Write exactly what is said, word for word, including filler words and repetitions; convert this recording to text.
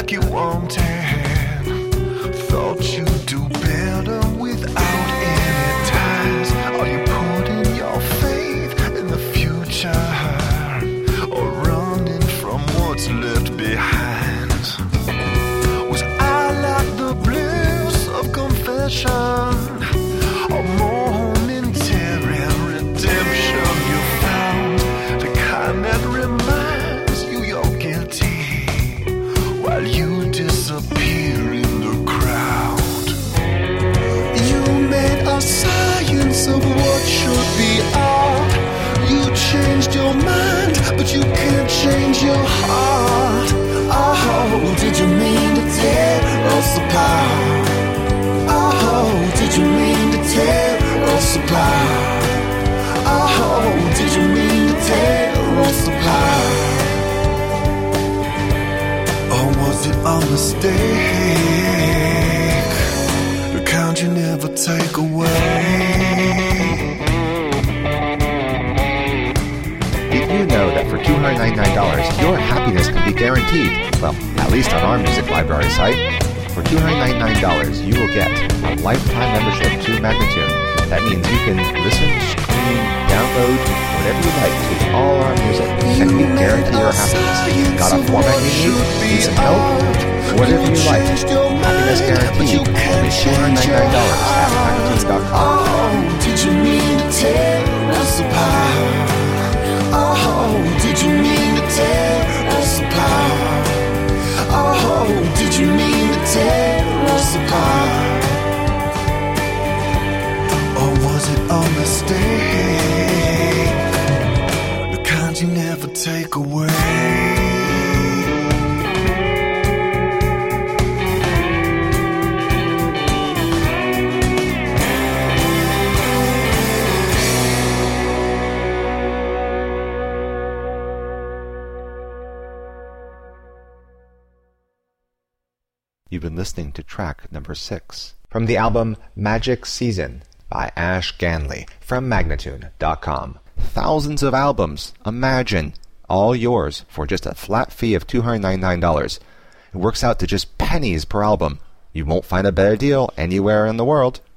like you wanted. Thought you'd do better without any ties. Are you putting your faith in the future, or running from what's left behind? Was I like the bliss of confession, or momentary redemption you found? The kind that reminds you you're guilty while you disappear in the crowd. You made a science of what should be art. You changed your mind, but you can't change your heart. Oh, did you mean to tear us apart? Oh, did you mean to tear us apart? Oh, did you mean to tear us apart? Or was it a mistake? The kind you never take away. Did you know that for two hundred ninety-nine dollars, your happiness can be guaranteed? Well, at least on our music library site. For two hundred ninety-nine dollars, you will get a lifetime membership to Magnatune. That means you can listen, stream, download, whatever you like to all our music, and we guarantee your happiness. Got a format you need? Need some help? Whatever you like. Happiness guaranteed. Only two hundred ninety-nine dollars at Magnatune dot com. Oh, did you mean to tear us apart? Oh, did you mean to tear us apart? Oh, did you mean to tear us apart? Or was it a mistake? The kind you never take away. You've been listening to track number six from the album Magic Season by Ash Ganley from Magnatune dot com. Thousands of albums, imagine, all yours for just a flat fee of two hundred ninety-nine dollars. It works out to just pennies per album. You won't find a better deal anywhere in the world.